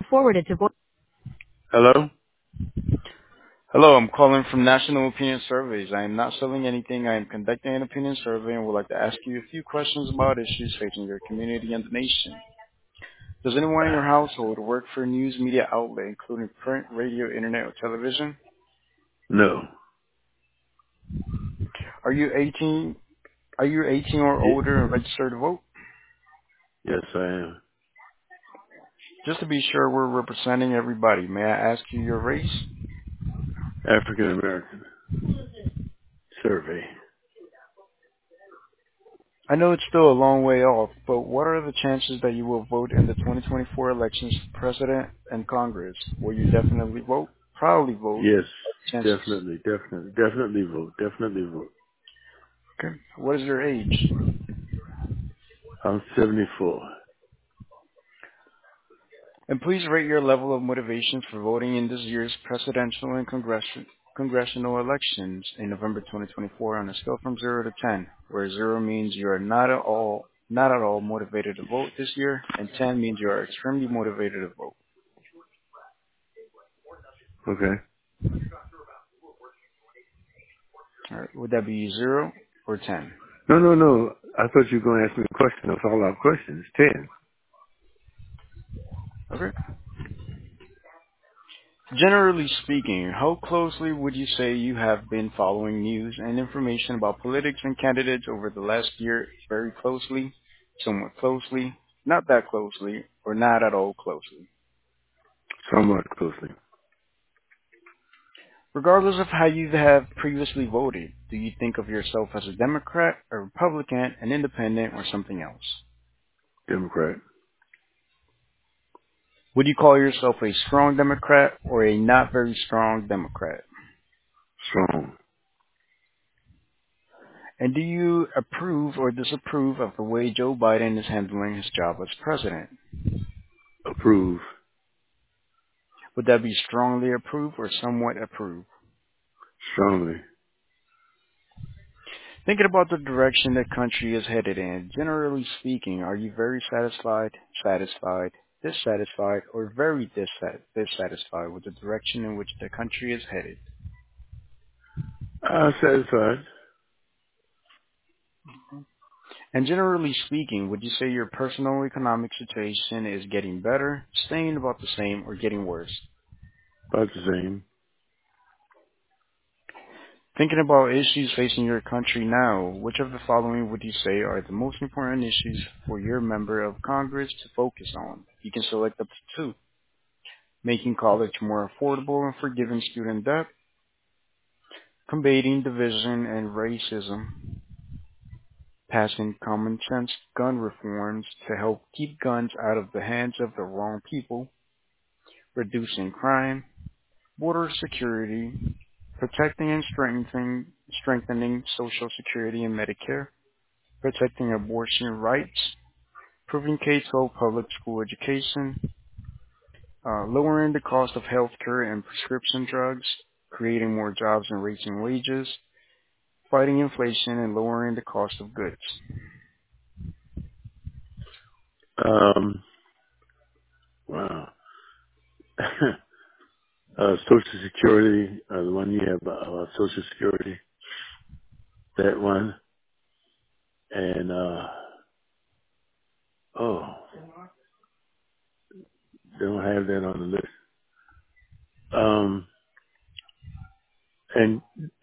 forwarded to voice. Hello? Hello, I'm calling from National Opinion Surveys. I am not selling anything. I am conducting an opinion survey and would like to ask you a few questions about issues facing your community and the nation. Does anyone in your household work for a news media outlet, including print, radio, internet, or television? No. Are you 18? Are you 18 or Y- older and registered to vote? yes, I am. Just to be sure we're representing everybody, may I ask you your race? African American. Survey. I know it's still a long way off, but what are the chances that you will vote in the 2024 elections for president and Congress? Will you definitely vote? Probably vote. Yes, Chances. definitely vote. Definitely vote. Okay. What is your age? I'm 74. And please rate your level of motivation for voting in this year's presidential and congressional elections in November 2024 on a scale from 0 to 10, where 0 means you are not at all motivated to vote this year, and 10 means you are extremely motivated to vote. Okay. All right. Would that be 0 or 10? No. I thought you were going to ask me a question. That's all our questions. 10. Okay. Generally speaking, how closely would you say you have been following news and information about politics and candidates over the last year? Very closely, somewhat closely, not that closely, or not at all closely? Somewhat closely. Regardless of how you have previously voted, do you think of yourself as a Democrat, a Republican, an independent, or something else? Democrat. Would you call yourself a strong Democrat or a not very strong Democrat? Strong. And do you approve or disapprove of the way Joe Biden is handling his job as president? Approve. Would that be strongly approve or somewhat approve? Strongly. Thinking about the direction the country is headed in, generally speaking, are you very satisfied, dissatisfied, or very dissatisfied with the direction in which the country is headed? Satisfied. And generally speaking, would you say your personal economic situation is getting better, staying about the same, or getting worse? About the same. Thinking about issues facing your country now, which of the following would you say are the most important issues for your member of Congress to focus on? You can select up to two. Making college more affordable and forgiving student debt, combating division and racism, passing common sense gun reforms to help keep guns out of the hands of the wrong people, reducing crime, border security, protecting and strengthening Social Security and Medicare, protecting abortion rights, improving K-12 public school education, lowering the cost of healthcare and prescription drugs, creating more jobs and raising wages, fighting inflation and lowering the cost of goods. Wow. Social Security, the one you have, Social Security, that one. And, oh, they don't have that on the list. And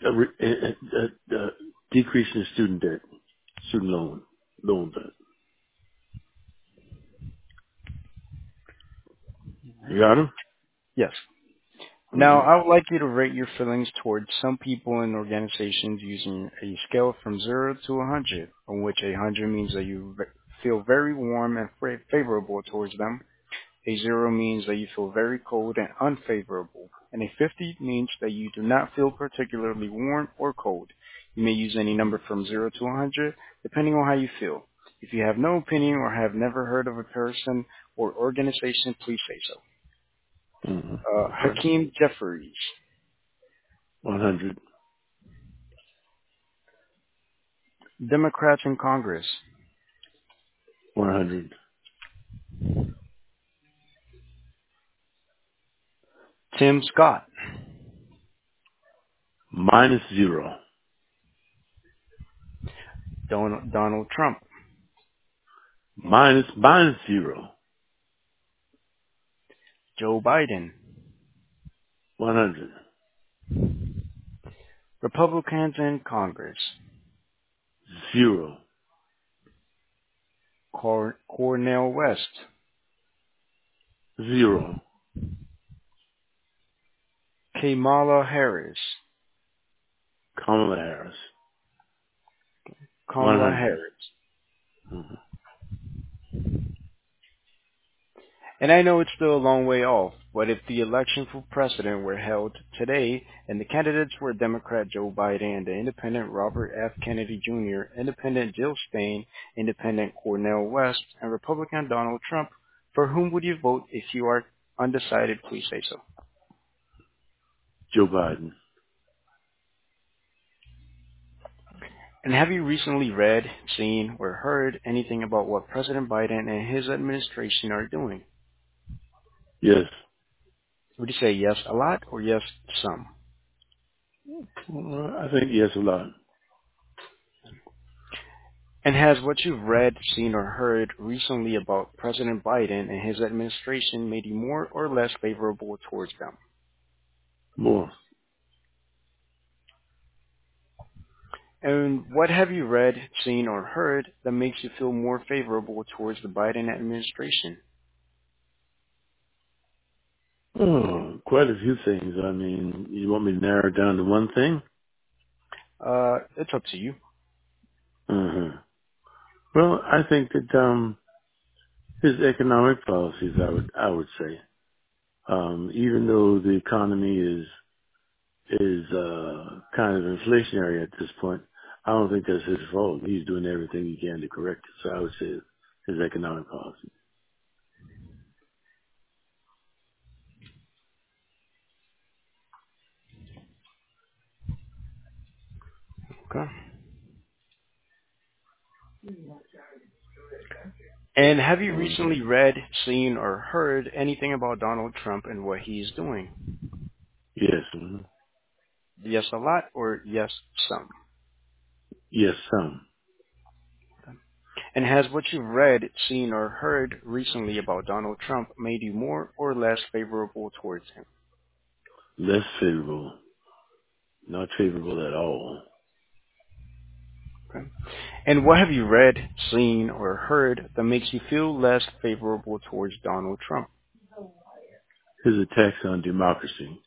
decrease in student debt, student loan debt. You got them? Yes. Now, Mm-hmm. I would like you to rate your feelings towards some people and organizations using a scale from 0 to 100, on which 100 means that you feel very warm and favorable towards them. A 0 means that you feel very cold and unfavorable. And a 50 means that you do not feel particularly warm or cold. You may use any number from 0 to 100, depending on how you feel. If you have no opinion or have never heard of a person or organization, please say so. Mm-hmm. Okay. Hakeem Jeffries, 100. Democrats in Congress. 100. Tim Scott. -0. Donald Trump. -0. Joe Biden. 100. Republicans in Congress. 0. Cornel West. 0. Kamala Harris. Kamala Harris. Kamala 100. Harris. Mhm. And I know it's still a long way off, but if the election for president were held today and the candidates were Democrat Joe Biden and the independent Robert F. Kennedy Jr., independent Jill Stein, independent Cornel West, and Republican Donald Trump, for whom would you vote if you are undecided? Please say so. Joe Biden. And have you recently read, seen, or heard anything about what President Biden and his administration are doing? Yes. Would you say yes a lot or yes some? Well, I think yes a lot. And has what you've read, seen, or heard recently about President Biden and his administration made you more or less favorable towards them? More. And what have you read, seen, or heard that makes you feel more favorable towards the Biden administration? Oh, quite a few things. I mean, you want me to narrow it down to one thing? It's up to you. Uh-huh. Well, I think that his economic policies, I would say, even though the economy is kind of inflationary at this point, I don't think that's his fault. He's doing everything he can to correct it. So I would say his economic policy. Okay. And have you recently read, seen, or heard anything about Donald Trump and what he's doing? Yes. Mhm. Yes a lot or yes some? Yes, some. And has what you've read, seen, or heard recently about Donald Trump made you more or less favorable towards him? Less favorable. Not favorable at all. Okay. And what have you read, seen, or heard that makes you feel less favorable towards Donald Trump? His attacks on democracy.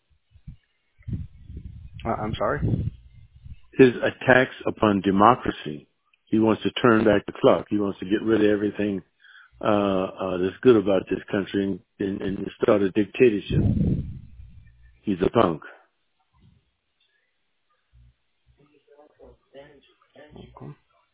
I'm sorry? His attacks upon democracy. He wants to turn back the clock. He wants to get rid of everything that's good about this country and start a dictatorship. He's a punk. Okay.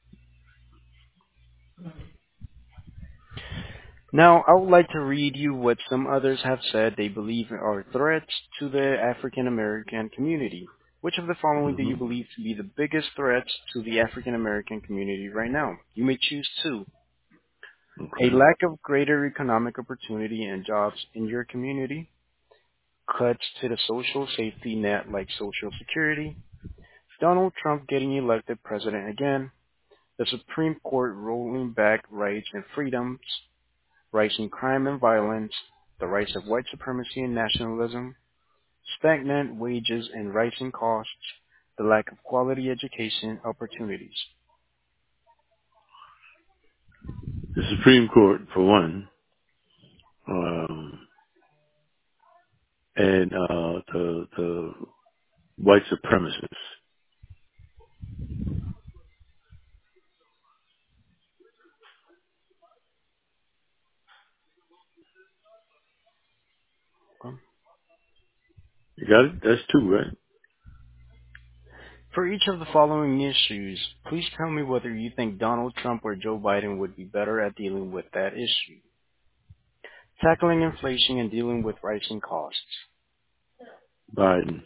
Now, I would like to read you what some others have said they believe are threats to the African American community. Which of the following do Hmm. you believe to be the biggest threats to the African American community right now? You may choose two. A Okay. lack of greater economic opportunity and jobs in your community, cuts to the social safety net like Social Security, Donald Trump getting elected president again, the Supreme Court rolling back rights and freedoms, rising crime and violence, the rise of white supremacy and nationalism, stagnant wages and rising costs, the lack of quality education opportunities. The Supreme Court, for one, um, and the white supremacists. Okay. You got it? That's two, right? For each of the following issues, please tell me whether you think Donald Trump or Joe Biden would be better at dealing with that issue. Tackling inflation and dealing with rising costs. Biden.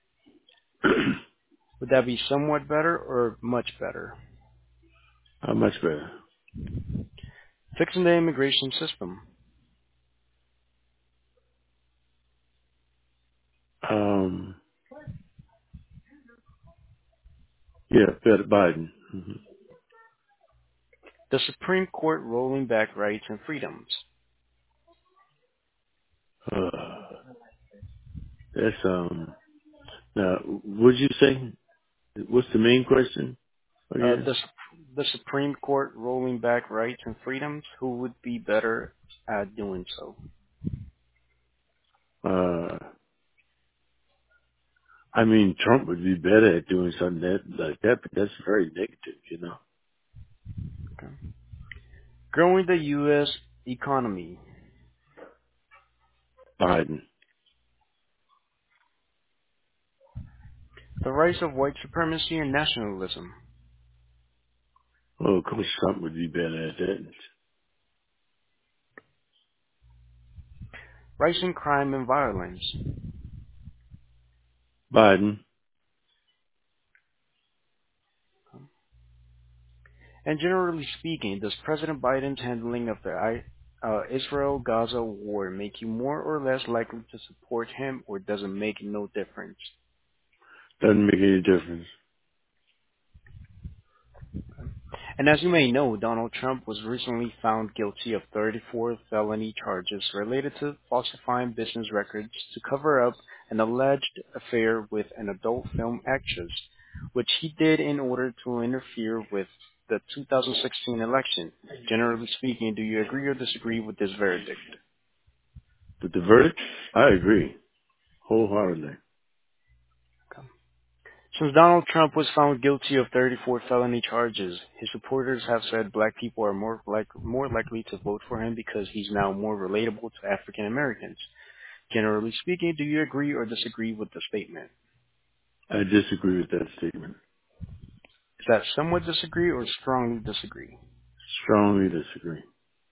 Would that be somewhat better or much better? How much better? Fixing the immigration system. Um, yeah, better Biden. The Supreme Court rolling back rights and freedoms. That's now, what'd you say? What's the main question Uh, again? the, the Supreme Court rolling back rights and freedoms. Who would be better at doing so? Uh, I mean, Trump would be better at doing something like that, but that's very negative, you know. Okay. Growing the U.S. economy. Biden. The rise of white supremacy and nationalism. Well, of course, Trump would be better at that. Rising crime and violence. Biden. And generally speaking, does President Biden's handling of the Israel-Gaza war make you more or less likely to support him, or does it make no difference? Doesn't make any difference. And as you may know, Donald Trump was recently found guilty of 34 felony charges related to falsifying business records to cover up an alleged affair with an adult film actress, which he did in order to interfere with the 2016 election. Generally speaking, do you agree or disagree with this verdict? But the verdict, I agree wholeheartedly. Since Donald Trump was found guilty of 34 felony charges, his supporters have said black people are more likely to vote for him because he's now more relatable to African Americans. Generally speaking, do you agree or disagree with the statement? I disagree with that statement. Is that somewhat disagree or strongly disagree? Strongly disagree.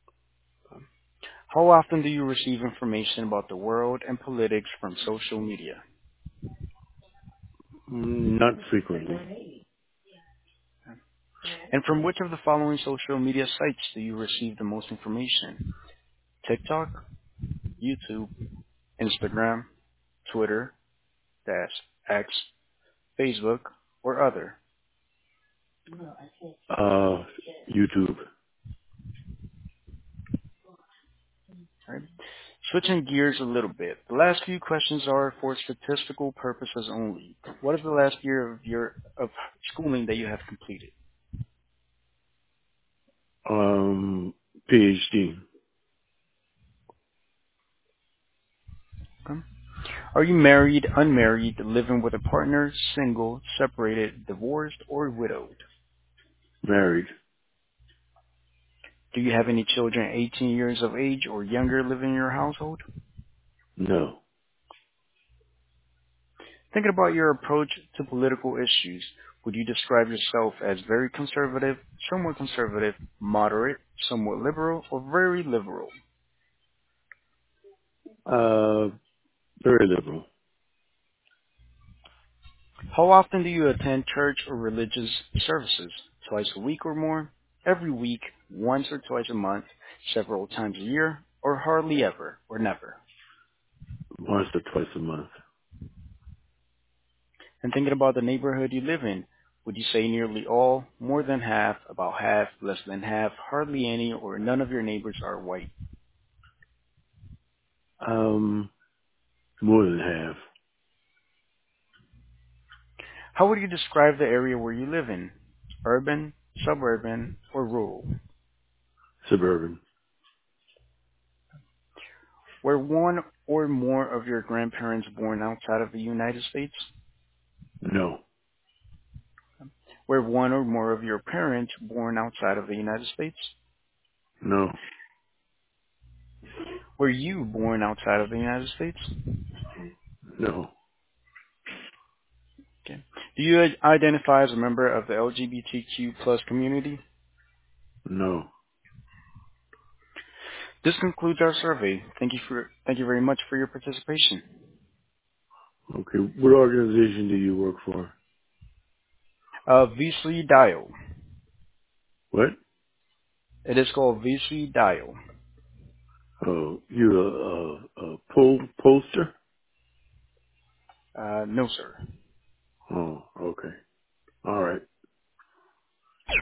How often do you receive information about the world and politics from social media? Not frequently. And from which of the following social media sites do you receive the most information? TikTok, YouTube, Instagram, Twitter, dash X, Facebook, or other. YouTube. Right? Switching gears a little bit. The last few questions are for statistical purposes only. What is the last year of schooling that you have completed? PhD. Okay. Are you married, unmarried, living with a partner, single, separated, divorced, or widowed? Married. Do you have any children 18 years of age or younger living in your household? No. Thinking about your approach to political issues, would you describe yourself as very conservative, moderate, somewhat liberal, or very liberal? Uh, very liberal. How often do you attend church or religious services? Twice a week or more? Every week? Once or twice a month? Several times a year? Or hardly ever? Or never? Once or twice a month. And thinking about the neighborhood you live in, would you say nearly all, more than half, about half, less than half, hardly any, or none of your neighbors are white? More than half. How would you describe the area where you live in? Urban, suburban, or rural? Suburban. Were one or more of your grandparents born outside of the United States? No. Were one or more of your parents born outside of the United States? No. Were you born outside of the United States? No. Okay. Do you identify as a member of the LGBTQ plus community? No. This concludes our survey. Thank you very much for your participation. Okay. What organization do you work for? VC Dial. What? It is called VC Dial. Oh, you a pollster? No, sir. Oh, okay.